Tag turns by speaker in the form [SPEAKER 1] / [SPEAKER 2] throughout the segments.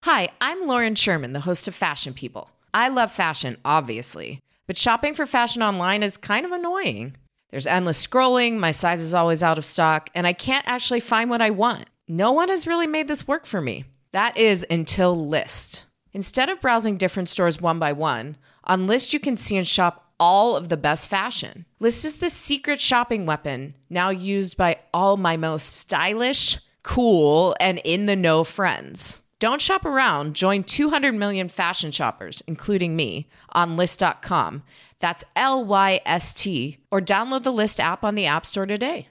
[SPEAKER 1] Hi, I'm Lauren Sherman, the host of Fashion People. I love fashion, obviously, but shopping for fashion online is kind of annoying. There's endless scrolling, my size is always out of stock, and I can't actually find what I want. No one has really made this work for me. That is until Lyst. Instead of browsing different stores one by one, on Lyst you can see and shop all of the best fashion. Lyst is the secret shopping weapon, now used by all my most stylish, cool, and in-the-know friends. Don't shop around. Join 200 million fashion shoppers, including me, on Lyst.com. That's Lyst, or download the Lyst app on the App Store today.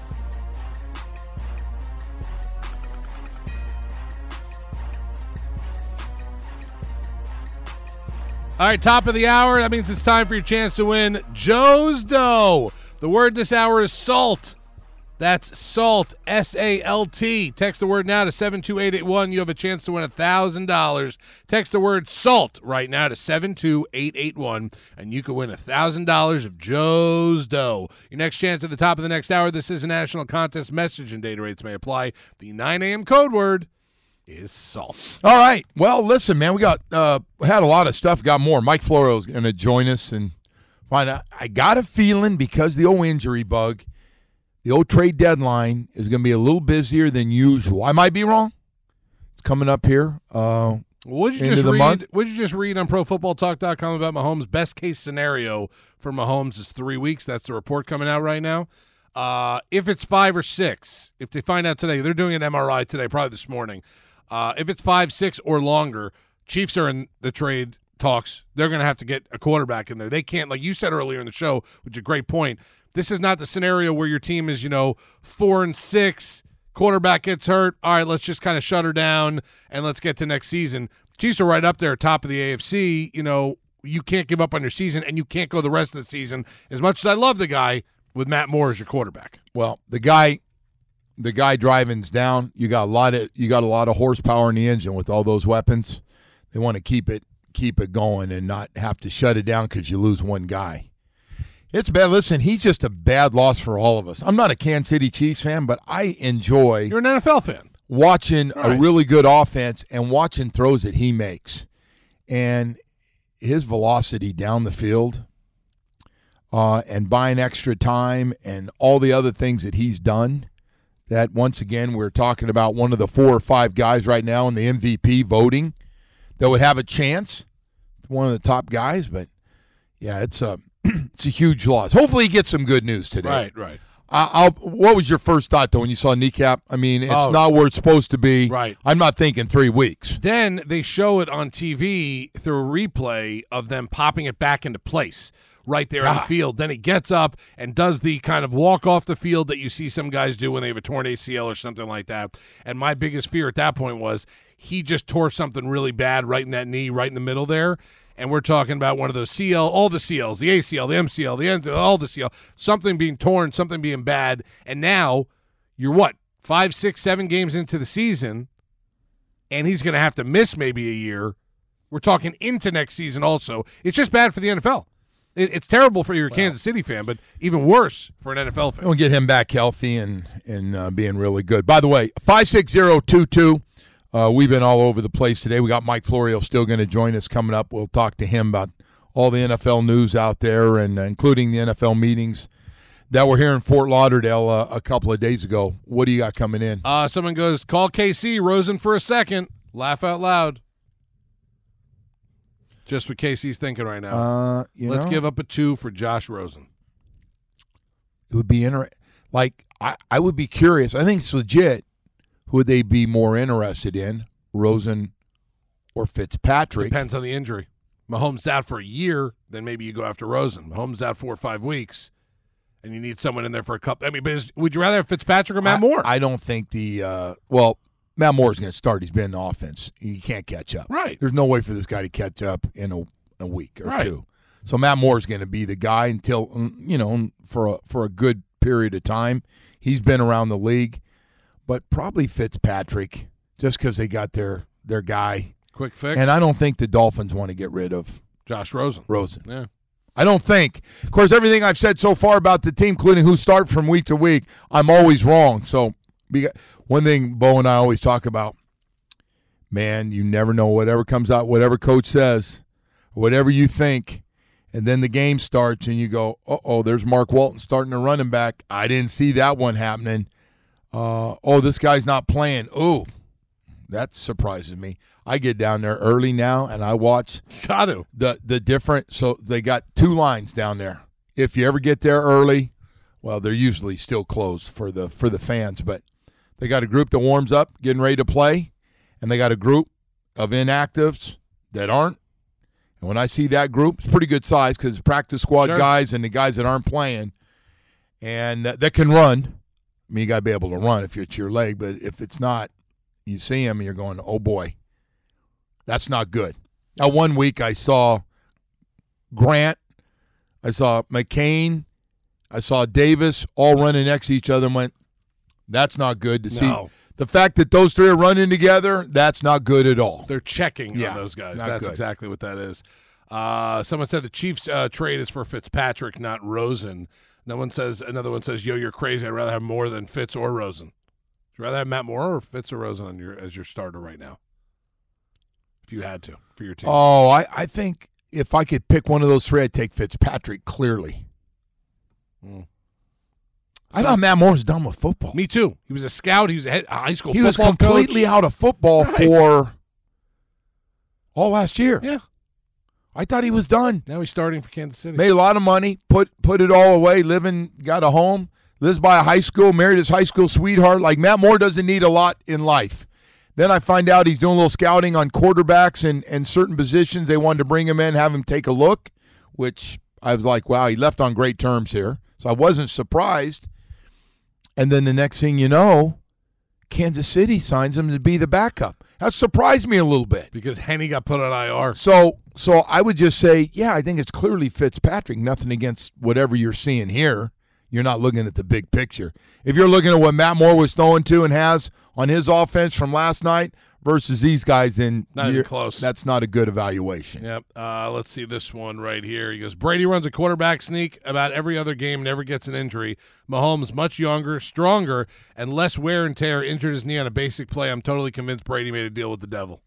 [SPEAKER 2] All right, top of the hour. That means it's time for your chance to win Joe's Dough. The word this hour is salt. That's SALT, S-A-L-T. Text the word now to 72881. You have a chance to win $1,000. Text the word SALT right now to 72881, and you can win $1,000 of Joe's Dough. Your next chance at the top of the next hour. This is a national contest. Message and data rates may apply. The 9 a.m. code word is SALT.
[SPEAKER 3] All right. Well, listen, man, we had a lot of stuff. Got more. Mike Florio is going to join us and find out. I got a feeling because the old injury bug, the old trade deadline is going to be a little busier than usual. I might be wrong. It's coming up here.
[SPEAKER 2] What did you just read on ProFootballTalk.com about Mahomes' best case scenario for Mahomes is 3 weeks? That's the report coming out right now. If it's 5 or 6, if they find out today, they're doing an MRI today, probably this morning. If it's 5, 6, or longer, Chiefs are in the trade talks. They're going to have to get a quarterback in there. They can't, like you said earlier in the show, which is a great point. This is not the scenario where your team is, 4 and 6, quarterback gets hurt. All right, let's just kind of shut her down and let's get to next season. Chiefs are right up there, top of the AFC. You can't give up on your season, and you can't go the rest of the season. As much as I love the guy, with Matt Moore as your quarterback.
[SPEAKER 3] Well, the guy driving's down. You got a lot of horsepower in the engine with all those weapons. They want to keep it going and not have to shut it down because you lose one guy. It's bad. Listen, he's just a bad loss for all of us. I'm not a Kansas City Chiefs fan, but I enjoy.
[SPEAKER 2] You're an NFL fan.
[SPEAKER 3] Watching a really good offense and watching throws that he makes, and his velocity down the field, and buying extra time and all the other things that he's done. That once again, we're talking about one of the 4 or 5 guys right now in the MVP voting that would have a chance. One of the top guys, but yeah, it's a huge loss. Hopefully he gets some good news today.
[SPEAKER 2] Right.
[SPEAKER 3] What was your first thought, though, when you saw kneecap? I mean, it's not where it's supposed to be.
[SPEAKER 2] Right.
[SPEAKER 3] I'm not thinking 3 weeks.
[SPEAKER 2] Then they show it on TV through a replay of them popping it back into place right there on the field. Then he gets up and does the kind of walk off the field that you see some guys do when they have a torn ACL or something like that. And my biggest fear at that point was he just tore something really bad right in that knee, right in the middle there. And we're talking about one of those all the CLs, the ACL, the MCL, the MCL, all the CL, something being torn, something being bad. And now you're 5, 6, 7 games into the season, and he's going to have to miss maybe a year. We're talking into next season also. It's just bad for the NFL. It's terrible for your Kansas City fan, but even worse for an NFL fan.
[SPEAKER 3] We'll get him back healthy and being really good. By the way, 56022. We've been all over the place today. We got Mike Florio still going to join us coming up. We'll talk to him about all the NFL news out there, and including the NFL meetings that were here in Fort Lauderdale a couple of days ago. What do you got coming in?
[SPEAKER 2] Someone goes, call KC, Rosen for a second. Laugh out loud. Just what KC's thinking right now. Let's give up a 2 for Josh Rosen.
[SPEAKER 3] It would be interesting. Like, I would be curious. I think it's legit. Who would they be more interested in, Rosen or Fitzpatrick?
[SPEAKER 2] Depends on the injury. Mahomes out for a year, then maybe you go after Rosen. Mahomes out 4 or 5 weeks, and you need someone in there for a couple. I mean, but would you rather have Fitzpatrick or Matt Moore?
[SPEAKER 3] I don't think Matt Moore's going to start. He's been in the offense. You can't catch up.
[SPEAKER 2] Right.
[SPEAKER 3] There's no way for this guy to catch up in a week or two. So Matt Moore's going to be the guy until, for a good period of time. He's been around the league. But probably Fitzpatrick, just because they got their guy.
[SPEAKER 2] Quick fix.
[SPEAKER 3] And I don't think the Dolphins want to get rid of
[SPEAKER 2] Josh Rosen.
[SPEAKER 3] Yeah. I don't think. Of course, everything I've said so far about the team, including who start from week to week, I'm always wrong. So one thing Bo and I always talk about, man, you never know whatever comes out, whatever coach says, whatever you think, and then the game starts and you go, there's Mark Walton starting the running back. I didn't see that one happening. This guy's not playing. Oh, that surprises me. I get down there early now and I watch the different. So they got 2 lines down there. If you ever get there early, well, they're usually still closed for the fans, but they got a group that warms up, getting ready to play, and they got a group of inactives that aren't. And when I see that group, it's pretty good size because practice squad guys and the guys that aren't playing and that can run. I mean, you got to be able to run if it's your leg, but if it's not, you see them and you're going, oh, boy, that's not good. Now, one week I saw Grant, I saw McCain, I saw Davis all running next to each other and went, that's not good to see. The fact that those 3 are running together, that's not good at all.
[SPEAKER 2] They're checking on those guys. That's good. Exactly what that is. Someone said the Chiefs trade is for Fitzpatrick, not Rosen. Another one says, yo, you're crazy. I'd rather have more than Fitz or Rosen. Would you rather have Matt Moore or Fitz or Rosen as your starter right now? If you had to, for your team.
[SPEAKER 3] Oh, I think if I could pick one of those 3, I'd take Fitzpatrick clearly. I thought Matt Moore was done with football.
[SPEAKER 2] Me too. He was a scout. He was a high school
[SPEAKER 3] football coach. He was completely out of football for all last year.
[SPEAKER 2] Yeah.
[SPEAKER 3] I thought he was done.
[SPEAKER 2] Now he's starting for Kansas City.
[SPEAKER 3] Made a lot of money, put it all away, got a home, lives by a high school, married his high school sweetheart. Like, Matt Moore doesn't need a lot in life. Then I find out he's doing a little scouting on quarterbacks and certain positions. They wanted to bring him in, have him take a look, which I was like, wow, he left on great terms here. So I wasn't surprised. And then the next thing you know, Kansas City signs him to be the backup. That surprised me a little bit.
[SPEAKER 2] Because Henny got put on IR.
[SPEAKER 3] So I would just say, I think it's clearly Fitzpatrick. Nothing against whatever you're seeing here. You're not looking at the big picture. If you're looking at what Matt Moore was throwing to and has on his offense from last night versus these guys, then
[SPEAKER 2] not even close.
[SPEAKER 3] That's not a good evaluation.
[SPEAKER 2] Yep. Let's see this one right here. He goes, Brady runs a quarterback sneak about every other game, never gets an injury. Mahomes, much younger, stronger, and less wear and tear, injured his knee on a basic play. I'm totally convinced Brady made a deal with the devil.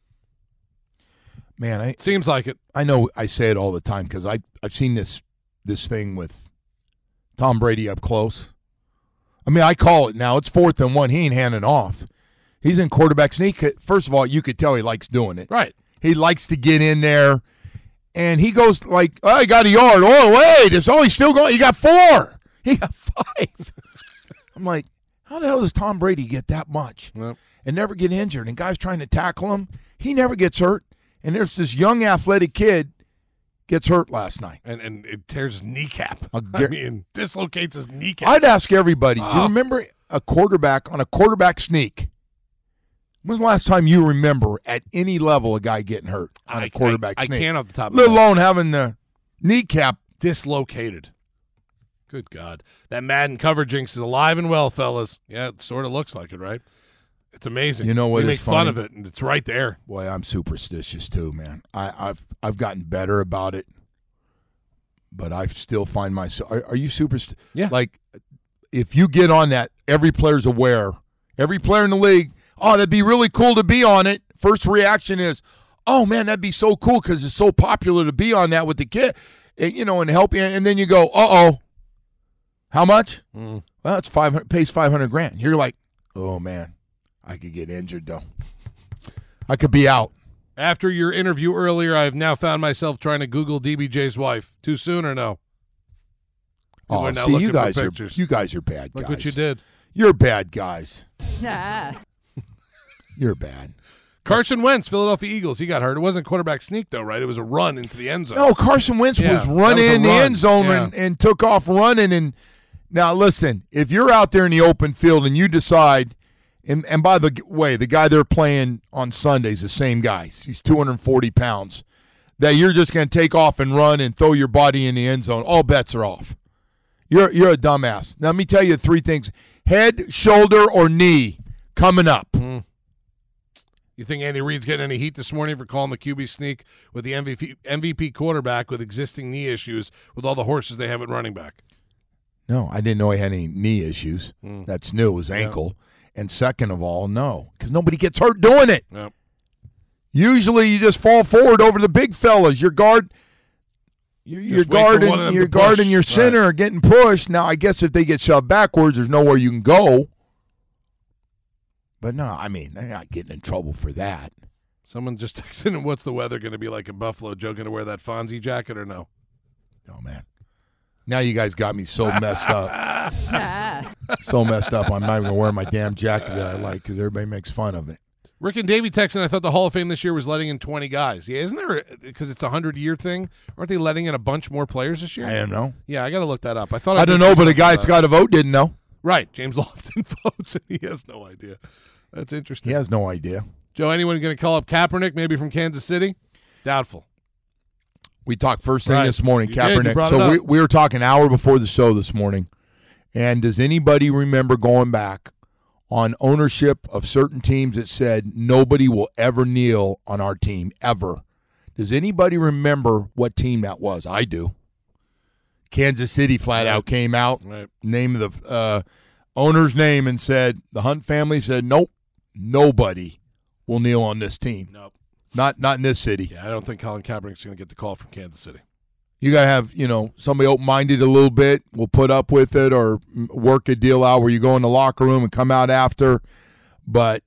[SPEAKER 3] Man,
[SPEAKER 2] seems like it.
[SPEAKER 3] I know I say it all the time because I've seen this thing with Tom Brady up close. I mean, I call it now. It's 4th and 1. He ain't handing off. He's in quarterback sneak. First of all, you could tell he likes doing it.
[SPEAKER 2] Right.
[SPEAKER 3] He likes to get in there. And he goes like, I got a yard. Oh, wait. He's still going. He got 4. He got 5. I'm like, how the hell does Tom Brady get that much and never get injured? And guys trying to tackle him, he never gets hurt. And there's this young athletic kid gets hurt last night.
[SPEAKER 2] And it tears his kneecap. Dislocates his kneecap.
[SPEAKER 3] I'd ask everybody, do you remember a quarterback on a quarterback sneak? When's the last time you remember at any level a guy getting hurt on a quarterback sneak?
[SPEAKER 2] I can't off the top of my head.
[SPEAKER 3] Let alone having the kneecap
[SPEAKER 2] dislocated. Good God. That Madden cover jinx is alive and well, fellas. Yeah, it sort of looks like it, right? It's amazing.
[SPEAKER 3] You know what?
[SPEAKER 2] We make fun of it, and it's right there.
[SPEAKER 3] Boy, I'm superstitious too, man. I've gotten better about it, but I still find myself. Are you superstitious?
[SPEAKER 2] Yeah.
[SPEAKER 3] Like, if you get on that, every player's aware. Every player in the league. Oh, that'd be really cool to be on it. First reaction is, oh man, that'd be so cool because it's so popular to be on that with the kid, and help you. And then you go, how much? Well, it's $500. Pays $500,000. You're like, oh man. I could get injured, though. I could be out.
[SPEAKER 2] After your interview earlier, I've now found myself trying to Google DBJ's wife. Too soon or no?
[SPEAKER 3] Oh, see, you guys are bad guys.
[SPEAKER 2] Look what you did.
[SPEAKER 3] You're bad guys. You're bad.
[SPEAKER 2] Carson Wentz, Philadelphia Eagles. He got hurt. It wasn't quarterback sneak, though, right? It was a run into the end zone.
[SPEAKER 3] No, Carson Wentz was running in the end zone and took off running. And now, listen, if you're out there in the open field and you decide – And by the way, the guy they're playing on Sunday is the same guy. He's 240 pounds. That you're just going to take off and run and throw your body in the end zone. All bets are off. You're a dumbass. Now, let me tell you 3 things. Head, shoulder, or knee coming up.
[SPEAKER 2] You think Andy Reid's getting any heat this morning for calling the QB sneak with the MVP quarterback with existing knee issues with all the horses they have at running back?
[SPEAKER 3] No, I didn't know he had any knee issues. That's new. It was ankle. And second of all, no, because nobody gets hurt doing it.
[SPEAKER 2] Yep.
[SPEAKER 3] Usually you just fall forward over the big fellas. Your guard and your center are getting pushed. Now, I guess if they get shoved backwards, there's nowhere you can go. But no, I mean, they're not getting in trouble for that.
[SPEAKER 2] Someone just texted in, what's the weather going to be like in Buffalo? Joe going to wear that Fonzie jacket or no?
[SPEAKER 3] No, man. Now you guys got me so messed up. So messed up. I'm not even going to wear my damn jacket that I like because everybody makes fun of it.
[SPEAKER 2] Rick and Davey texting, I thought the Hall of Fame this year was letting in 20 guys. Yeah, isn't there, because it's a 100-year thing, aren't they letting in a bunch more players this year?
[SPEAKER 3] I don't know.
[SPEAKER 2] Yeah, I got to look that up. I
[SPEAKER 3] don't know, but a guy that's got to vote didn't know.
[SPEAKER 2] Right. James Lofton votes, and he has no idea. That's interesting.
[SPEAKER 3] He has no idea.
[SPEAKER 2] Joe, anyone going to call up Kaepernick, maybe from Kansas City? Doubtful.
[SPEAKER 3] We talked first thing this morning,
[SPEAKER 2] You
[SPEAKER 3] Kaepernick. So we were talking an hour before the show this morning. And does anybody remember going back on ownership of certain teams that said nobody will ever kneel on our team, ever? Does anybody remember what team that was? I do. Kansas City flat out came out, named the owner's name, and said, the Hunt family said, nope, nobody will kneel on this team.
[SPEAKER 2] Nope.
[SPEAKER 3] Not in this city.
[SPEAKER 2] Yeah, I don't think Colin Kaepernick's going to get the call from Kansas City.
[SPEAKER 3] You got to have, somebody open-minded a little bit, will put up with it or work a deal out where you go in the locker room and come out after. But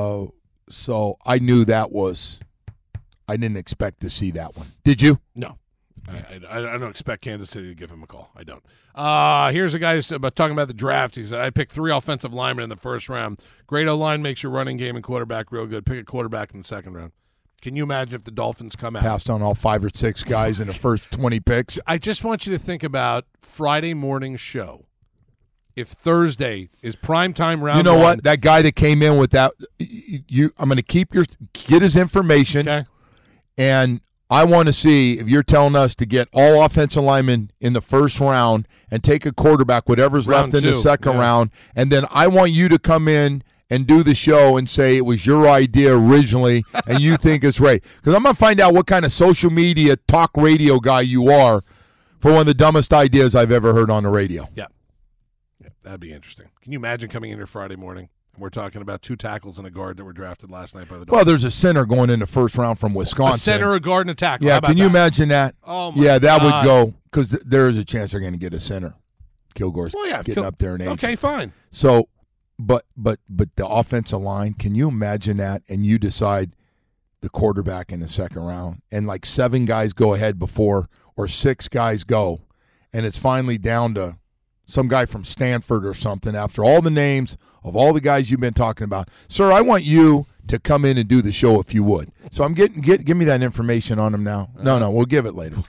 [SPEAKER 3] so I knew that was – I didn't expect to see that one. Did you?
[SPEAKER 2] No. I don't expect Kansas City to give him a call. I don't. Here's a guy who's talking about the draft. He said, I picked 3 offensive linemen in the first round. Great O-line makes your running game and quarterback real good. Pick a quarterback in the second round. Can you imagine if the Dolphins come out?
[SPEAKER 3] Passed on all 5 or 6 guys in the first 20 picks.
[SPEAKER 2] I just want you to think about Friday morning show. If Thursday is primetime round,
[SPEAKER 3] you know what? That guy that came in with that, I'm going to get his information,
[SPEAKER 2] okay,
[SPEAKER 3] and I want to see if you're telling us to get all offensive linemen in the first round and take a quarterback, whatever's
[SPEAKER 2] round
[SPEAKER 3] left in
[SPEAKER 2] 2,
[SPEAKER 3] the second round, and then I want you to come in and do the show and say it was your idea originally and you think it's right. Because I'm going to find out what kind of social media talk radio guy you are for one of the dumbest ideas I've ever heard on the radio.
[SPEAKER 2] Yeah, that'd be interesting. Can you imagine coming in here Friday morning and we're talking about 2 tackles and a guard that were drafted last night by the Dolphins?
[SPEAKER 3] Well, there's a center going in the first round from Wisconsin.
[SPEAKER 2] A center, a guard, and a tackle.
[SPEAKER 3] Yeah, can you imagine that?
[SPEAKER 2] Oh, my God.
[SPEAKER 3] That would go because there is a chance they're going to get a center. Kilgore's getting up there in age.
[SPEAKER 2] Okay, fine.
[SPEAKER 3] So, but the offensive line, can you imagine that? And you decide the quarterback in the second round, and like 7 guys go ahead before, or 6 guys go, and it's finally down to some guy from Stanford or something after all the names of all the guys you've been talking about. Sir, I want you to come in and do the show if you would. So I'm give me that information on him now. No, we'll give it later.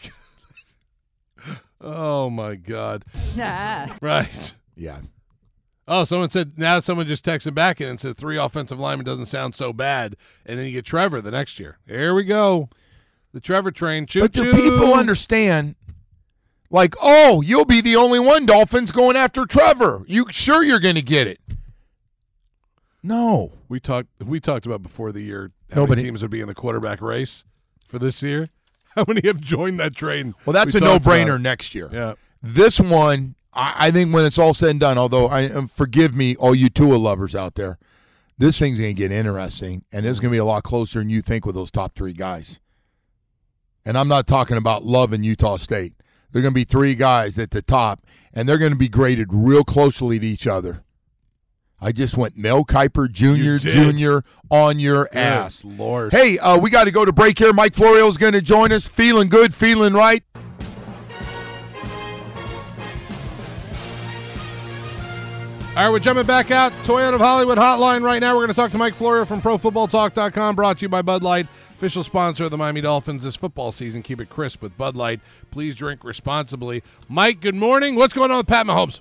[SPEAKER 2] Oh, my God.
[SPEAKER 4] Nah.
[SPEAKER 2] Right.
[SPEAKER 3] Yeah.
[SPEAKER 2] Oh, someone just texted back in and said 3 offensive linemen doesn't sound so bad. And then you get Trevor the next year. Here we go. The Trevor train. Choo-choo.
[SPEAKER 3] But do people understand, like, oh, you'll be the only one, Dolphins, going after Trevor. You're going to get it. No.
[SPEAKER 2] We talked about before the year how many teams would be in the quarterback race for this year. How many have joined that train?
[SPEAKER 3] Well, that's a no-brainer next year.
[SPEAKER 2] Yeah.
[SPEAKER 3] This one, I think when it's all said and done, although forgive me, all you Tua lovers out there, this thing's going to get interesting, and it's going to be a lot closer than you think with those top 3 guys. And I'm not talking about Love in Utah State. There are going to be 3 guys at the top, and they're going to be graded real closely to each other. I just went Mel Kiper Jr. on your ass.
[SPEAKER 2] Lord.
[SPEAKER 3] Hey, we got to go to break here. Mike Florio is going to join us. Feeling good, feeling right.
[SPEAKER 2] All right, we're jumping back out. Toyota of Hollywood hotline right now. We're going to talk to Mike Florio from ProFootballTalk.com, brought to you by Bud Light, official sponsor of the Miami Dolphins this football season. Keep it crisp with Bud Light. Please drink responsibly. Mike, good morning. What's going on with Pat Mahomes?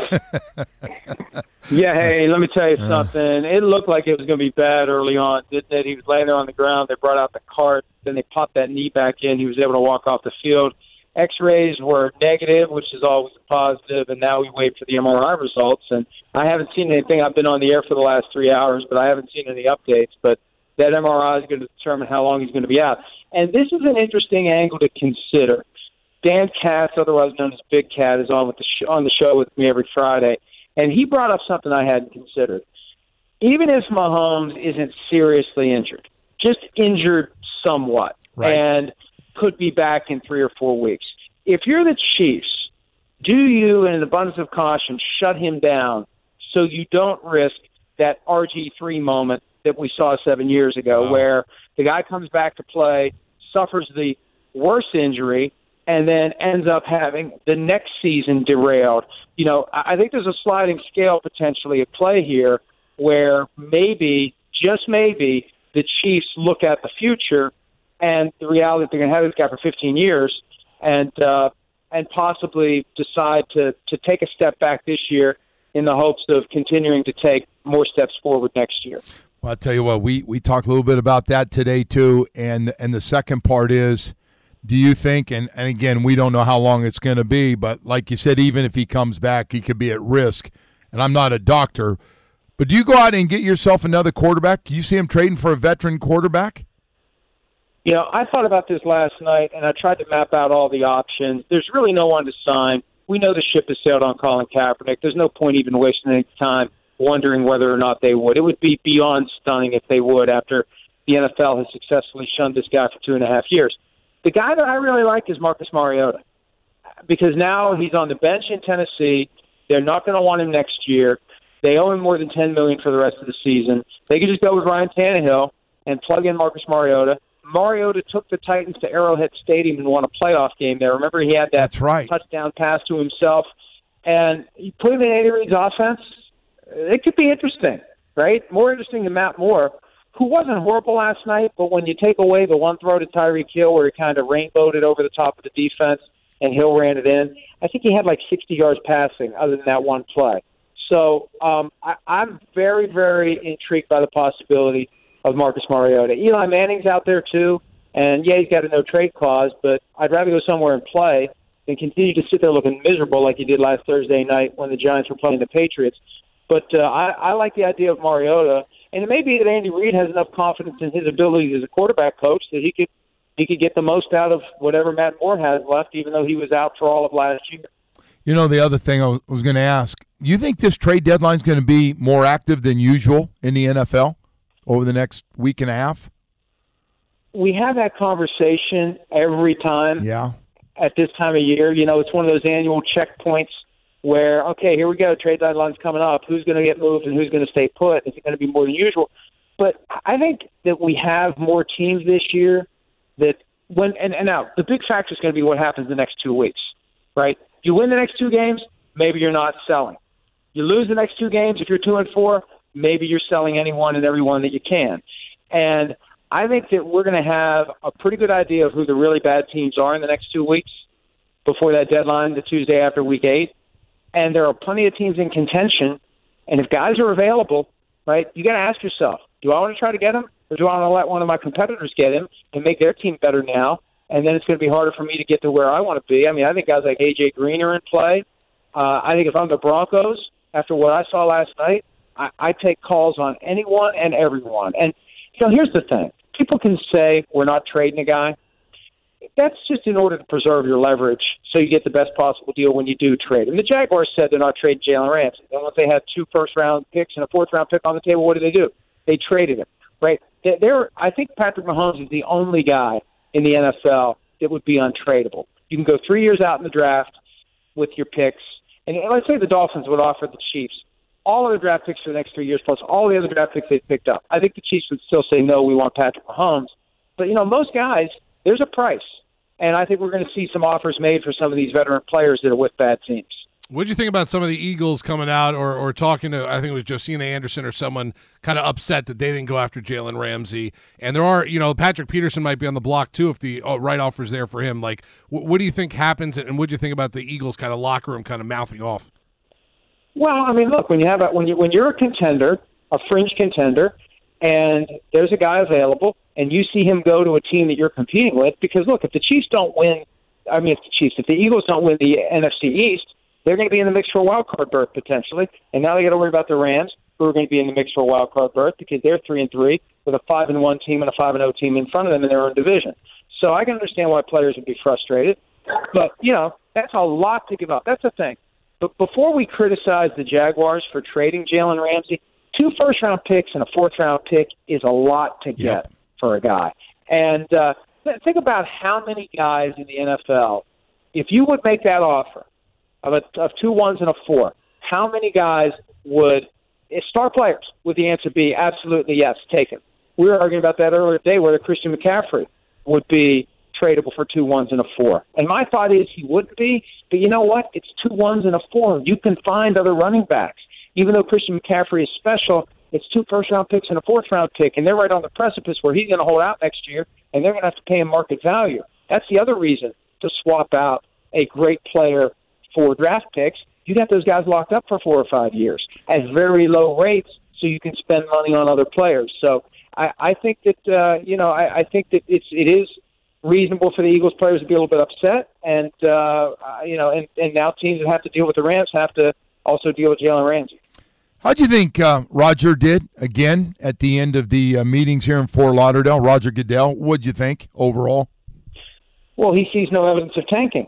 [SPEAKER 5] Yeah, hey, let me tell you something. It looked like it was going to be bad early on, didn't it? He was laying there on the ground. They brought out the cart. Then they popped that knee back in. He was able to walk off the field. X-rays were negative, which is always a positive, and now we wait for the MRI results. And I haven't seen anything. I've been on the air for the last 3 hours, but I haven't seen any updates. But that MRI is going to determine how long he's going to be out. And this is an interesting angle to consider. Dan Katz, otherwise known as Big Cat, is on the show with me every Friday, and he brought up something I hadn't considered. Even if Mahomes isn't seriously injured, just injured somewhat and could be back in 3 or 4 weeks. If you're the Chiefs, do you, in an abundance of caution, shut him down so you don't risk that RG3 moment that we saw 7 years ago where the guy comes back to play, suffers the worst injury, and then ends up having the next season derailed? You know, I think there's a sliding scale potentially at play here where maybe, just maybe, the Chiefs look at the future and the reality that they're going to have this guy for 15 years and possibly decide to take a step back this year in the hopes of continuing to take more steps forward next year.
[SPEAKER 3] Well, I'll tell you what, we talked a little bit about that today too, and the second part is, do you think, and again, we don't know how long it's going to be, but like you said, even if he comes back, he could be at risk, and I'm not a doctor, but do you go out and get yourself another quarterback? Do you see him trading for a veteran quarterback?
[SPEAKER 5] You know, I thought about this last night, and I tried to map out all the options. There's really no one to sign. We know the ship has sailed on Colin Kaepernick. There's no point even wasting any time wondering whether or not they would. It would be beyond stunning if they would after the NFL has successfully shunned this guy for 2.5 years. The guy that I really like is Marcus Mariota because now he's on the bench in Tennessee. They're not going to want him next year. They owe him more than $10 million for the rest of the season. They could just go with Ryan Tannehill and plug in Marcus Mariota. Mariota took the Titans to Arrowhead Stadium and won a playoff game there. Remember, he had that touchdown pass to himself. And you put him in Andy Reid's offense, it could be interesting, right? More interesting than Matt Moore, who wasn't horrible last night, but when you take away the one throw to Tyreek Hill where he kind of rainbowed it over the top of the defense and Hill ran it in, I think he had like 60 yards passing other than that one play. So I'm very, very intrigued by the possibility of Marcus Mariota. Eli Manning's out there too, and yeah, he's got a no-trade clause, but I'd rather go somewhere and play than continue to sit there looking miserable like he did last Thursday night when the Giants were playing the Patriots. But I like the idea of Mariota, and it may be that Andy Reid has enough confidence in his abilities as a quarterback coach that he could get the most out of whatever Matt Moore has left, even though he was out for all of last year.
[SPEAKER 3] You know, the other thing I was going to ask, you think this trade deadline is going to be more active than usual in the NFL over the next week and a half?
[SPEAKER 5] We have that conversation every time at this time of year. You know, it's one of those annual checkpoints where, okay, here we go, trade deadline's coming up. Who's going to get moved and who's going to stay put? Is it going to be more than usual? But I think that we have more teams this year that when and now the big factor is going to be what happens the next 2 weeks, right? You win the next 2 games, maybe you're not selling. You lose the next 2 games, if you're 2-4, maybe you're selling anyone and everyone that you can. And I think that we're going to have a pretty good idea of who the really bad teams are in the next 2 weeks before that deadline, the Tuesday after Week 8. And there are plenty of teams in contention. And if guys are available, right, you got to ask yourself, do I want to try to get him or do I want to let one of my competitors get him and make their team better now? And then it's going to be harder for me to get to where I want to be. I mean, I think guys like A.J. Green are in play. I think if I'm the Broncos, after what I saw last night, I take calls on anyone and everyone. And, you know, here's the thing. People can say we're not trading a guy. That's just in order to preserve your leverage so you get the best possible deal when you do trade. And the Jaguars said they're not trading Jalen Ramsey. And once they had 2 first-round picks and a 4th-round pick on the table, what do? They traded him, right? I think Patrick Mahomes is the only guy in the NFL that would be untradeable. You can go 3 years out in the draft with your picks. And let's say the Dolphins would offer the Chiefs all of the draft picks for the next 3 years, plus all the other draft picks they've picked up. I think the Chiefs would still say, no, we want Patrick Mahomes. But, you know, most guys, there's a price. And I think we're going to see some offers made for some of these veteran players that are with bad teams.
[SPEAKER 2] What did you think about some of the Eagles coming out or talking to, I think it was Josina Anderson or someone kind of upset that they didn't go after Jalen Ramsey? And there are, you know, Patrick Peterson might be on the block too if the right offer's there for him. Like, what do you think happens, and what do you think about the Eagles kind of locker room kind of mouthing off?
[SPEAKER 5] Well, I mean, look, when you're a contender, a fringe contender, and there's a guy available, and you see him go to a team that you're competing with, because look, if the Eagles don't win the NFC East, they're going to be in the mix for a wild card berth potentially, and now they got to worry about the Rams, who are going to be in the mix for a wild card berth because they're 3-3 with a 5-1 team and a 5-0 team in front of them in their own division. So I can understand why players would be frustrated, but you know that's a lot to give up. That's the thing. But before we criticize the Jaguars for trading Jalen Ramsey, 2 first-round picks and a 4th-round pick is a lot to get for a guy. And think about how many guys in the NFL, if you would make that offer of 2 1s and a 4, how many guys would, star players, would the answer be absolutely yes, take him? We were arguing about that earlier today, whether Christian McCaffrey would be tradable for 2 1s and a 4. And my thought is he wouldn't be, but you know what? It's 2 1s and a 4. You can find other running backs. Even though Christian McCaffrey is special, it's 2 first-round picks and a fourth-round pick, and they're right on the precipice where he's going to hold out next year, and they're going to have to pay him market value. That's the other reason to swap out a great player for draft picks. You got those guys locked up for 4 or 5 years at very low rates, so you can spend money on other players. So I think that I think that it is reasonable for the Eagles players to be a little bit upset, and and now teams that have to deal with the Rams have to also deal with Jalen Ramsey.
[SPEAKER 3] How do you think Roger did again at the end of the meetings here in Fort Lauderdale? Roger Goodell, what do you think overall?
[SPEAKER 5] Well, he sees no evidence of tanking,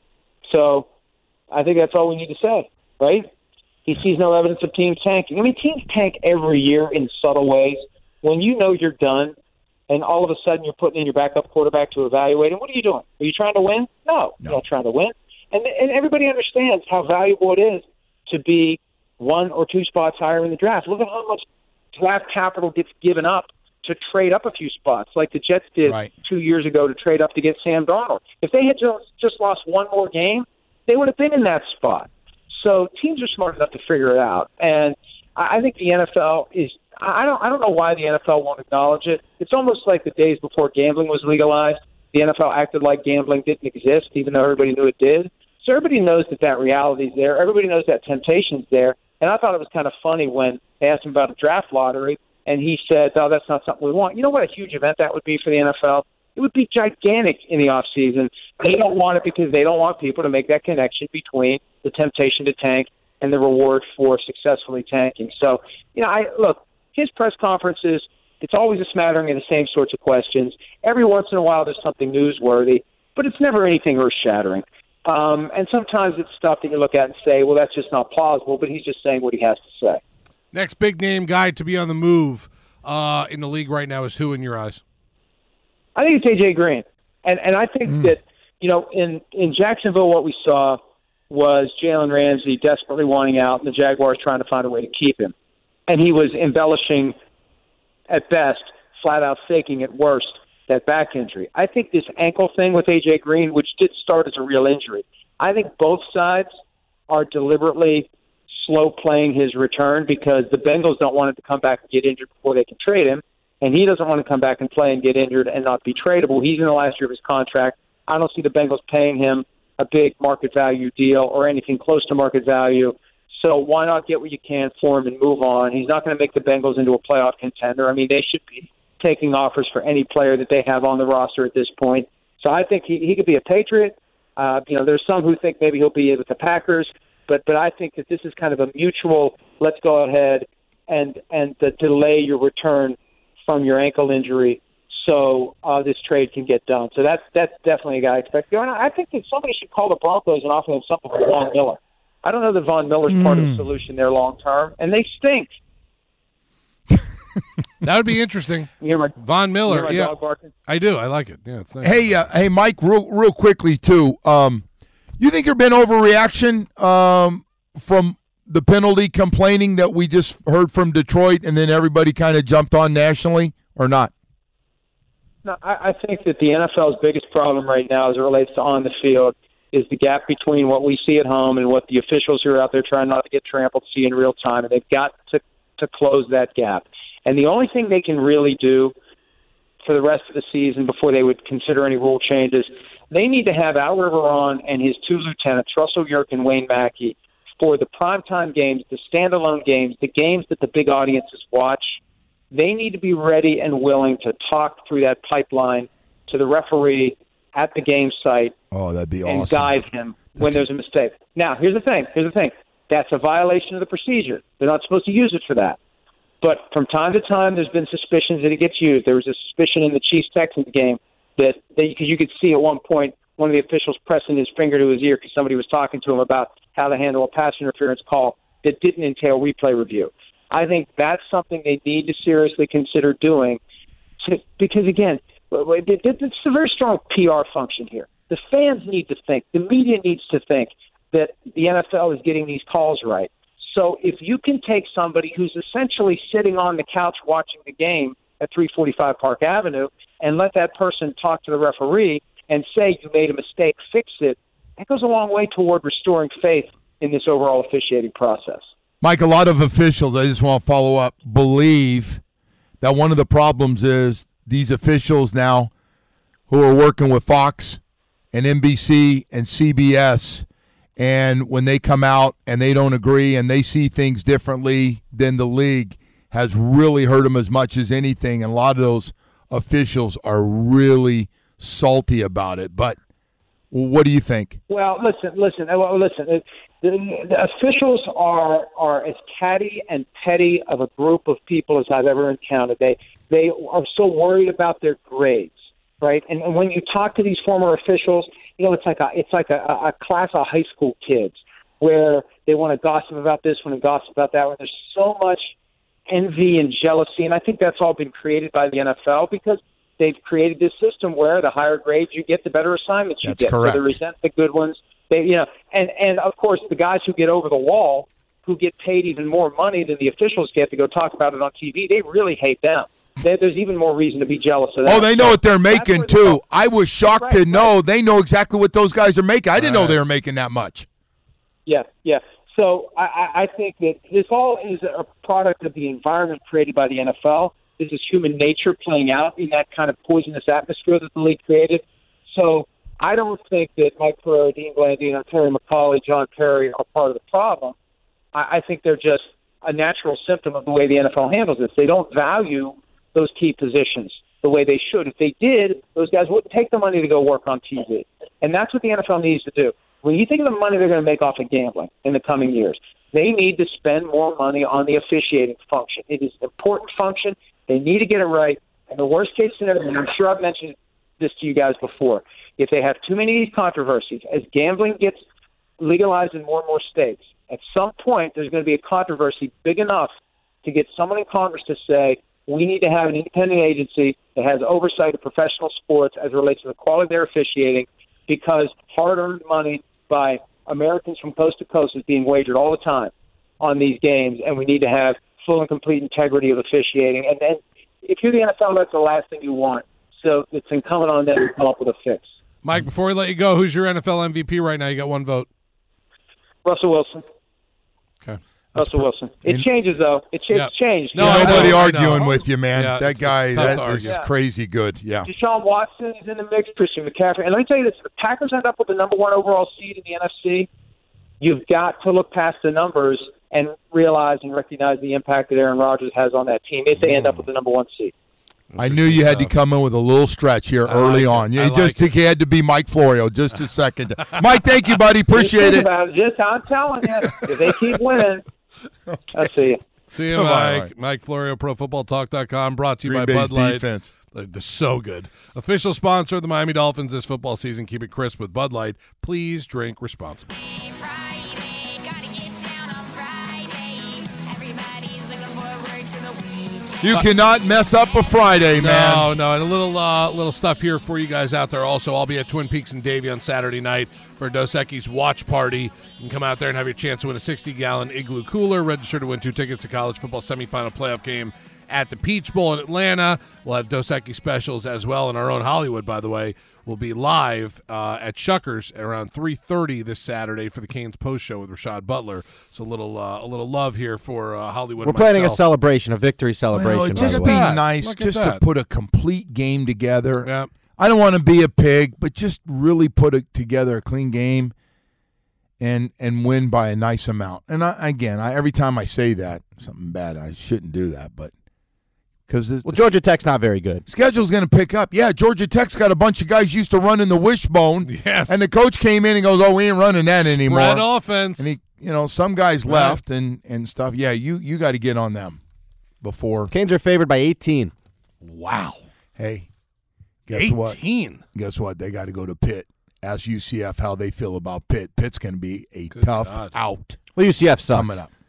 [SPEAKER 5] so I think that's all we need to say, right? He sees no evidence of teams tanking. I mean, teams tank every year in subtle ways. When you know you're done, and all of a sudden you're putting in your backup quarterback to evaluate him, what are you doing? Are you trying to win? No. You're not trying to win. And everybody understands how valuable it is to be 1 or 2 spots higher in the draft. Look at how much draft capital gets given up to trade up a few spots, like the Jets did 2 years ago to trade up to get Sam Darnold. If they had just lost one more game, they would have been in that spot. So teams are smart enough to figure it out. And I think the NFL is – I don't know why the NFL won't acknowledge it. It's almost like the days before gambling was legalized. The NFL acted like gambling didn't exist, even though everybody knew it did. So everybody knows that reality is there. Everybody knows that temptation's there. And I thought it was kind of funny when they asked him about a draft lottery, and he said, "Oh, that's not something we want." You know what a huge event that would be for the NFL? It would be gigantic in the off season. They don't want it because they don't want people to make that connection between the temptation to tank and the reward for successfully tanking. So, look, his press conferences, it's always a smattering of the same sorts of questions. Every once in a while there's something newsworthy, but it's never anything earth-shattering. And sometimes it's stuff that you look at and say, well, that's just not plausible, but he's just saying what he has to say.
[SPEAKER 2] Next big-name guy to be on the move in the league right now is who in your eyes?
[SPEAKER 5] I think it's A.J. Green. And I think that, in Jacksonville what we saw was Jalen Ramsey desperately wanting out and the Jaguars trying to find a way to keep him. And he was embellishing at best, flat-out faking at worst, that back injury. I think this ankle thing with A.J. Green, which did start as a real injury, I think both sides are deliberately slow-playing his return because the Bengals don't want him to come back and get injured before they can trade him, and he doesn't want to come back and play and get injured and not be tradable. He's in the last year of his contract. I don't see the Bengals paying him a big market value deal or anything close to market value. So why not get what you can for him and move on? He's not going to make the Bengals into a playoff contender. I mean, they should be taking offers for any player that they have on the roster at this point. So I think he could be a Patriot. There's some who think maybe he'll be with the Packers, but I think that this is kind of a mutual, let's go ahead and delay your return from your ankle injury so this trade can get done. So that's definitely a guy I expect. I think that somebody should call the Broncos and offer them something for Von Miller. I don't know that Von Miller's part of the solution there long term, and they stink.
[SPEAKER 2] That would be interesting. Von Miller,
[SPEAKER 5] yeah. Dog barking?
[SPEAKER 2] I do. I like it. Yeah, it's nice.
[SPEAKER 3] Hey, Mike, real quickly too. You think there's been overreaction from the penalty complaining that we just heard from Detroit, and then everybody kind of jumped on nationally, or not?
[SPEAKER 5] No, I think that the NFL's biggest problem right now, as it relates to on the field, is the gap between what we see at home and what the officials who are out there trying not to get trampled see in real time, and they've got to close that gap. And the only thing they can really do for the rest of the season before they would consider any rule changes, they need to have Al Riveron and his 2 lieutenants, Russell Yerk and Wayne Mackey, for the primetime games, the standalone games, the games that the big audiences watch. They need to be ready and willing to talk through that pipeline to the referee at the game site.
[SPEAKER 3] Oh, that'd be awesome.
[SPEAKER 5] And guide him when there's a mistake. Now, here's the thing. That's a violation of the procedure. They're not supposed to use it for that. But from time to time, there's been suspicions that it gets used. There was a suspicion in the Chiefs-Texans game that because you could see at one point one of the officials pressing his finger to his ear because somebody was talking to him about how to handle a pass interference call that didn't entail replay review. I think that's something they need to seriously consider doing because again, it's a very strong PR function here. The fans need to think. The media needs to think that the NFL is getting these calls right. So if you can take somebody who's essentially sitting on the couch watching the game at 345 Park Avenue and let that person talk to the referee and say you made a mistake, fix it, that goes a long way toward restoring faith in this overall officiating process.
[SPEAKER 3] Mike, a lot of officials, I just want to follow up, believe that one of the problems is these officials now who are working with Fox and NBC and CBS, and when they come out and they don't agree and they see things differently than the league, has really hurt them as much as anything. And a lot of those officials are really salty about it. But what do you think?
[SPEAKER 5] Well, listen. The officials are as catty and petty of a group of people as I've ever encountered. They are so worried about their grades, right? And when you talk to these former officials, it's like a class of high school kids where they want to gossip about this, want to gossip about that. Where there's so much envy and jealousy, and I think that's all been created by the NFL because they've created this system where the higher grades you get, the better assignments you get.
[SPEAKER 3] Correct.
[SPEAKER 5] So they resent the good ones. And of course the guys who get over the wall, who get paid even more money than the officials get to go talk about it on TV, they really hate them. There's even more reason to be jealous of that.
[SPEAKER 3] Oh, they know what they're making too. I was shocked to know they know exactly what those guys are making. I didn't know they were making that much.
[SPEAKER 5] Yeah. So I think that this all is a product of the environment created by the NFL. This is human nature playing out in that kind of poisonous atmosphere that the league created. So I don't think that Mike Florio, Dean Blandino, Terry McCauley, John Perry are part of the problem. I think they're just a natural symptom of the way the NFL handles this. They don't value those key positions the way they should. If they did, those guys wouldn't take the money to go work on TV. And that's what the NFL needs to do. When you think of the money they're going to make off of gambling in the coming years, they need to spend more money on the officiating function. It is an important function. They need to get it right. And the worst-case scenario, and I'm sure I've mentioned this to you guys before, if they have too many of these controversies, as gambling gets legalized in more and more states, at some point there's going to be a controversy big enough to get someone in Congress to say, we need to have an independent agency that has oversight of professional sports as it relates to the quality of their officiating, because hard-earned money by Americans from coast to coast is being wagered all the time on these games, and we need to have full and complete integrity of officiating. And then if you're the NFL, that's the last thing you want. So it's incumbent on them to come up with a fix.
[SPEAKER 2] Mike, before we let you go, who's your NFL MVP right now? You got one vote.
[SPEAKER 5] Russell Wilson.
[SPEAKER 2] Okay.
[SPEAKER 5] Russell Wilson. It changes, though. It's changed.
[SPEAKER 3] No, nobody arguing with you, man.
[SPEAKER 2] Yeah,
[SPEAKER 3] that guy, that is
[SPEAKER 5] Yeah.
[SPEAKER 3] crazy good. Yeah.
[SPEAKER 5] Deshaun Watson is in the mix. Christian McCaffrey. And let me tell you this. If the Packers end up with the number one overall seed in the NFC, you've got to look past the numbers and realize and recognize the impact that Aaron Rodgers has on that team if they end up with the number one seed.
[SPEAKER 3] I knew you had to come in with a little stretch here early on. You had to be Mike Florio just a second. Mike, thank you, buddy. Appreciate it.
[SPEAKER 5] I'm telling you, if they keep winning, I'll see you.
[SPEAKER 2] See you, Mike. Right. Mike Florio, ProFootballTalk.com, brought to you by Bud Light.
[SPEAKER 3] Defense.
[SPEAKER 2] They're so good. Official sponsor of the Miami Dolphins this football season. Keep it crisp with Bud Light. Please drink responsibly.
[SPEAKER 3] You cannot mess up a Friday, man.
[SPEAKER 2] No, and a little stuff here for you guys out there. Also, I'll be at Twin Peaks and Davie on Saturday night for Dos Equis watch party. You can come out there and have your chance to win a 60-gallon Igloo cooler. Register to win 2 tickets to college football semifinal playoff game at the Peach Bowl in Atlanta. We'll have Dos Equis specials as well, and our own Hollywood, by the way, will be live at Shuckers around 3:30 this Saturday for the Canes post show with Rashad Butler. So a little love here for Hollywood.
[SPEAKER 4] We're planning a celebration, a victory celebration.
[SPEAKER 3] Well, just be nice, just to put a complete game together.
[SPEAKER 2] Yeah.
[SPEAKER 3] I don't want to be a pig, but just really put together a clean game and win by a nice amount. And every time I say that, something bad, I shouldn't do that, but.
[SPEAKER 4] Georgia Tech's not very good.
[SPEAKER 3] Schedule's going to pick up. Yeah, Georgia Tech's got a bunch of guys used to running the wishbone.
[SPEAKER 2] Yes.
[SPEAKER 3] And the coach came in and goes, "Oh, we ain't running that anymore."
[SPEAKER 2] Spread offense.
[SPEAKER 3] And some guys left and stuff. Yeah, you got to get on them before.
[SPEAKER 4] Canes are favored by 18.
[SPEAKER 2] Wow.
[SPEAKER 3] Hey, guess
[SPEAKER 2] 18.
[SPEAKER 3] What? Guess what? They got to go to Pitt. Ask UCF how they feel about Pitt. Pitt's going to be a tough out.
[SPEAKER 4] Well, UCF sucks.
[SPEAKER 3] Coming up.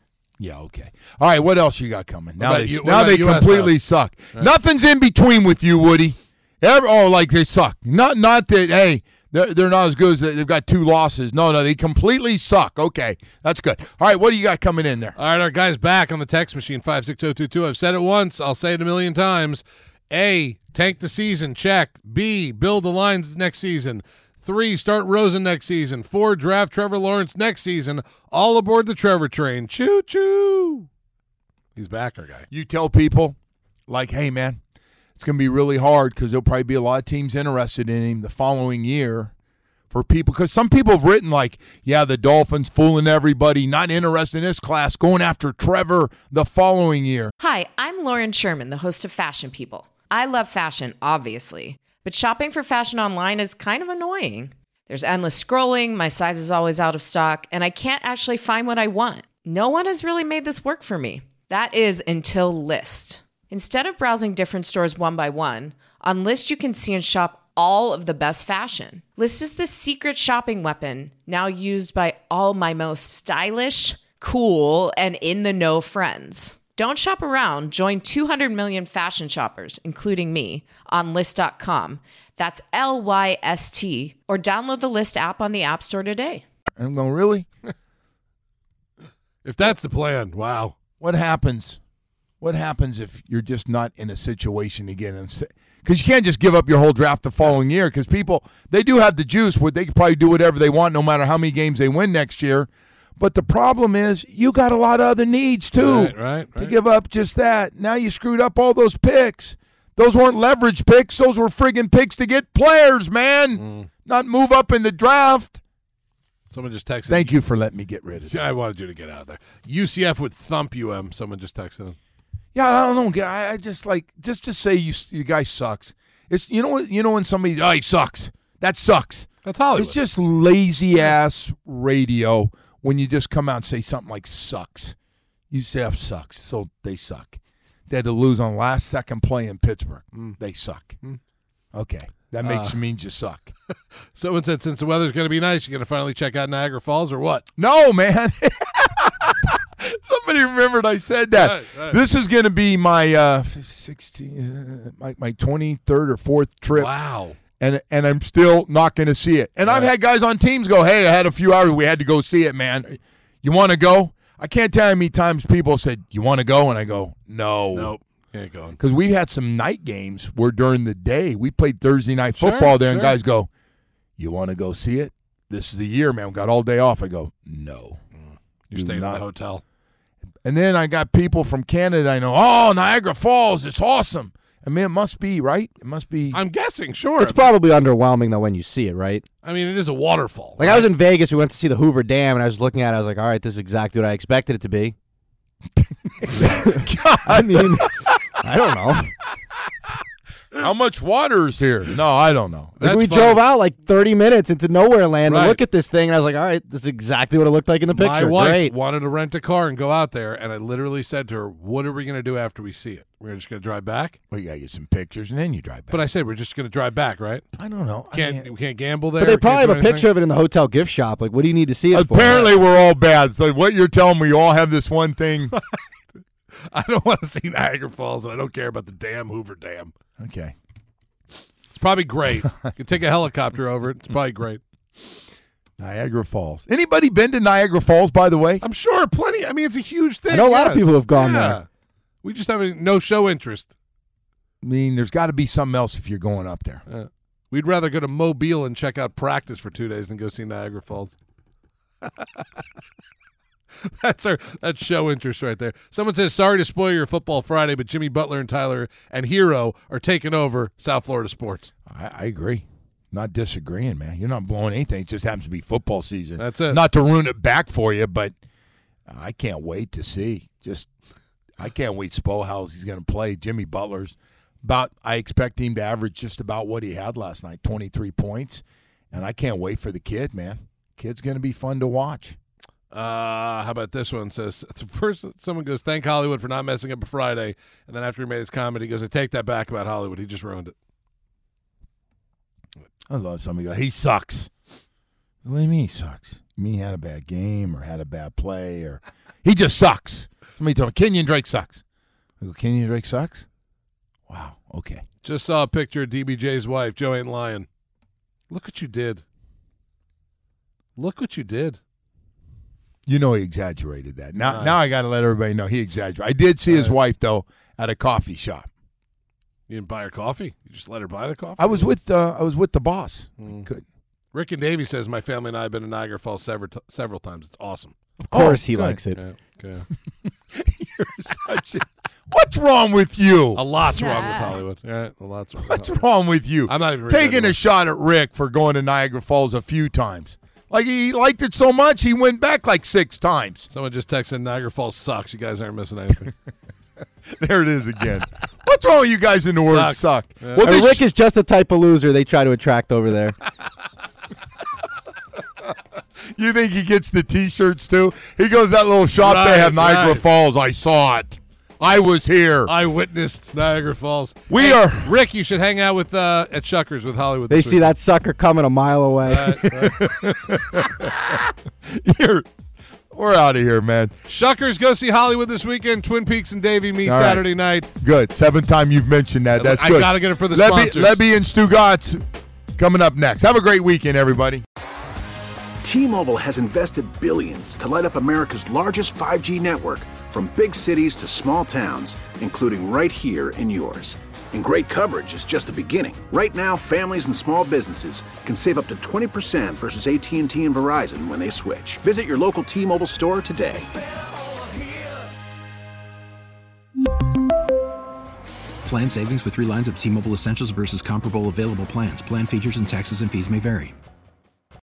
[SPEAKER 3] Yeah, okay. All right, what else you got coming? Now they
[SPEAKER 2] USF?
[SPEAKER 3] completely suck. Right. Nothing's in between with you, Woody. Like they suck. Not that, hey, they're not as good as they've got 2 losses. No, they completely suck. Okay, that's good. All right, what do you got coming in there?
[SPEAKER 2] All right, our guy's back on the text machine, 56022. I've said it once. I'll say it a million times. A, tank the season. Check. B, build the lines next season. 3, start Rosen next season. 4, draft Trevor Lawrence next season. All aboard the Trevor train. Choo-choo. He's back, our guy.
[SPEAKER 3] You tell people, like, hey, man, it's going to be really hard because there'll probably be a lot of teams interested in him the following year for people. Because some people have written like, yeah, the Dolphins fooling everybody, not interested in this class, going after Trevor the following year.
[SPEAKER 1] Hi, I'm Lauren Sherman, the host of Fashion People. I love fashion, obviously, but shopping for fashion online is kind of annoying. There's endless scrolling, my size is always out of stock, and I can't actually find what I want. No one has really made this work for me. That is until Lyst. Instead of browsing different stores one by one, on Lyst you can see and shop all of the best fashion. Lyst is the secret shopping weapon now used by all my most stylish, cool, and in-the-know friends. Don't shop around. Join 200 million fashion shoppers, including me, on Lyst.com. That's LYST. Or download the Lyst app on the App Store today.
[SPEAKER 3] I'm going, really?
[SPEAKER 2] If that's the plan, wow.
[SPEAKER 3] What happens? What happens if you're just not in a situation again? Because you can't just give up your whole draft the following year because people, they do have the juice where they can probably do whatever they want no matter how many games they win next year. But the problem is you got a lot of other needs too.
[SPEAKER 2] Right.
[SPEAKER 3] To give up just that. Now you screwed up all those picks. Those weren't leverage picks. Those were friggin' picks to get players, man. Not move up in the draft.
[SPEAKER 2] Someone just texted.
[SPEAKER 3] Thank you for letting me get rid of that.
[SPEAKER 2] I wanted you to get out of there. UCF would thump UM. Someone just texted him.
[SPEAKER 3] Yeah, I don't know. I just like just to say you guy sucks. It's you know what when somebody he sucks. That sucks.
[SPEAKER 2] That's Hollywood.
[SPEAKER 3] It's just lazy ass radio when you just come out and say something like sucks. UCF sucks, so they suck. They had to lose on last second play in Pittsburgh. They suck. Okay. That means you suck.
[SPEAKER 2] Someone said since the weather's going to be nice, you're going to finally check out Niagara Falls or what?
[SPEAKER 3] No, man. Somebody remembered I said that. Right. This is going to be my my 23rd or 4th trip.
[SPEAKER 2] Wow.
[SPEAKER 3] And I'm still not going to see it. And I've had guys on teams go, hey, I had a few hours. We had to go see it, man. You want to go? I can't tell you how many times people said, you want to go? And I go, no.
[SPEAKER 2] Nope. Ain't going.
[SPEAKER 3] Because we've had some night games where during the day we played Thursday night football there, and guys go, you want to go see it? This is the year, man. We got all day off. I go, no.
[SPEAKER 2] You're staying in the hotel.
[SPEAKER 3] And then I got people from Canada I know, oh, Niagara Falls, it's awesome. I mean, it must be, right? It must be.
[SPEAKER 2] I'm guessing, sure.
[SPEAKER 4] It's probably underwhelming, though, when you see it, right?
[SPEAKER 2] I mean, it is a waterfall.
[SPEAKER 4] Like, right? I was in Vegas. We went to see the Hoover Dam, and I was looking at it. I was like, all right, this is exactly what I expected it to be. I mean, I don't know.
[SPEAKER 3] How much water is here? No, I don't know.
[SPEAKER 4] Like we drove out like 30 minutes into nowhere land to look at this thing, and I was like, all right, this is exactly what it looked like in the picture.
[SPEAKER 2] My wife
[SPEAKER 4] Great.
[SPEAKER 2] wanted to rent a car and go out there, and I literally said to her, what are we going to do after we see it? We're just going to drive back?
[SPEAKER 3] Well, you got to get some pictures, and then you drive back.
[SPEAKER 2] But I said we're just going to drive back, right?
[SPEAKER 3] I don't know.
[SPEAKER 2] We can't gamble there?
[SPEAKER 4] But they probably have a picture of it in the hotel gift shop. Like, what do you need to see it
[SPEAKER 3] for? Apparently, we're all bad. So what you're telling me, you all have this one thing.
[SPEAKER 2] I don't want to see Niagara Falls, and I don't care about the damn Hoover Dam.
[SPEAKER 3] Okay.
[SPEAKER 2] It's probably great. You can take a helicopter over it. It's probably great.
[SPEAKER 3] Niagara Falls. Anybody been to Niagara Falls, by the way?
[SPEAKER 2] I'm sure. Plenty. I mean, it's a huge thing.
[SPEAKER 4] I know a lot of people have gone there.
[SPEAKER 2] We just have no show interest.
[SPEAKER 3] I mean, there's got to be something else if you're going up there.
[SPEAKER 2] We'd rather go to Mobile and check out practice for 2 days than go see Niagara Falls. That's show interest right there. Someone says, sorry to spoil your football Friday, but Jimmy Butler and Tyler and Hero are taking over South Florida sports.
[SPEAKER 3] I agree. Not disagreeing, man. You're not blowing anything. It just happens to be football season.
[SPEAKER 2] That's it.
[SPEAKER 3] Not to ruin it back for you, but I can't wait to see. I can't wait to spoil how he's going to play. Jimmy Butler's I expect him to average just about what he had last night, 23 points. And I can't wait for the kid, man. Kid's going to be fun to watch.
[SPEAKER 2] How about this one? Says first someone goes, thank Hollywood for not messing up a Friday, and then after he made his comment, he goes, I take that back about Hollywood. He just ruined it.
[SPEAKER 3] I love somebody go, he sucks. What do you mean he sucks? You mean he had a bad game or had a bad play or he just sucks. Somebody told me Kenyon Drake sucks. I go, Kenyon Drake sucks? Wow, okay.
[SPEAKER 2] Just saw a picture of DBJ's wife, Joanne Lyon. Look what you did. Look what you did.
[SPEAKER 3] You know he exaggerated that. Now I got to let everybody know he exaggerated. I did see his wife, though, at a coffee shop.
[SPEAKER 2] You didn't buy her coffee? You just let her buy the coffee?
[SPEAKER 3] I was with the boss. Good.
[SPEAKER 2] Rick and Davey says, my family and I have been to Niagara Falls several times. It's awesome.
[SPEAKER 4] Of course he likes it.
[SPEAKER 2] Yeah, okay.
[SPEAKER 3] You're such a... What's wrong with you?
[SPEAKER 2] A lot's wrong with Hollywood. Yeah, a lot's wrong.
[SPEAKER 3] What's wrong with you?
[SPEAKER 2] I'm not even
[SPEAKER 3] taking a shot at Rick for going to Niagara Falls a few times. Like, he liked it so much, he went back like 6 times.
[SPEAKER 2] Someone just texted Niagara Falls sucks. You guys aren't missing anything.
[SPEAKER 3] There it is again. What's wrong with you guys in the word suck?
[SPEAKER 2] Yeah.
[SPEAKER 3] Well,
[SPEAKER 4] Rick is just the type of loser they try to attract over there.
[SPEAKER 3] You think he gets the T-shirts too? He goes that little shop they have, Niagara Falls. I saw it. I was here.
[SPEAKER 2] I witnessed Niagara Falls.
[SPEAKER 3] We are
[SPEAKER 2] Rick. You should hang out with at Shuckers with Hollywood.
[SPEAKER 4] They see that sucker coming a mile away.
[SPEAKER 3] We're out of here, man.
[SPEAKER 2] Shuckers, go see Hollywood this weekend. Twin Peaks and Davey meet Saturday night.
[SPEAKER 3] Good. 7th time you've mentioned that. That's good.
[SPEAKER 2] I gotta get it for the sponsors.
[SPEAKER 3] Lebby and Stugatz coming up next. Have a great weekend, everybody.
[SPEAKER 6] T-Mobile has invested billions to light up America's largest 5G network, from big cities to small towns, including right here in yours. And great coverage is just the beginning. Right now, families and small businesses can save up to 20% versus AT&T and Verizon when they switch. Visit your local T-Mobile store today.
[SPEAKER 7] Plan savings with 3 lines of T-Mobile Essentials versus comparable available plans. Plan features and taxes and fees may vary.